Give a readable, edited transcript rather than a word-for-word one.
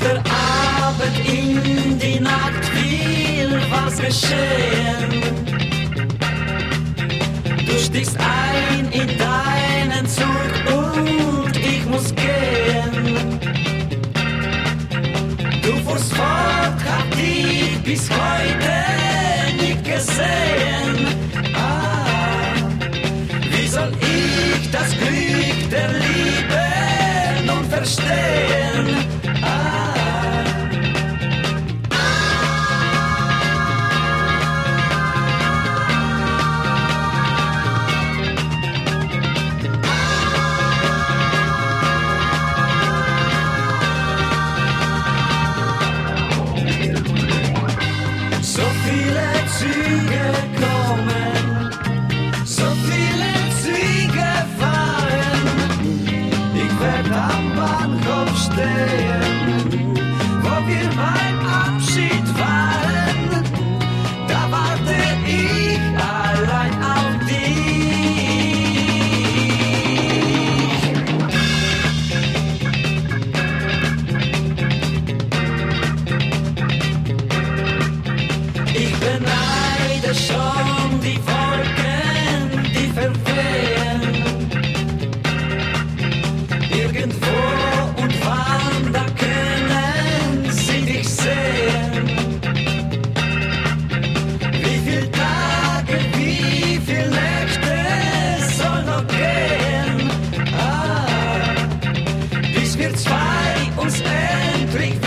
der Abend in die Nacht will was geschehen. Du stichst ein in deinen Zug und ich muss gehen. Du fuhrst fort, hab dich bis heute nicht gesehen. Wie soll ich das Glück der Liebe nun verstehen? So viele Züge kommen, so viele Züge fahren. Ich werd am Bahnhof stehen, wo wir beim Abschied waren. Da warte ich allein auf dich. Ich beneide schon die Wolken, die verwehen. Irgendwo und wann, da können sie dich sehen. Wie viel Tage, wie viel Nächte soll noch gehen? Bis wir zwei uns endlich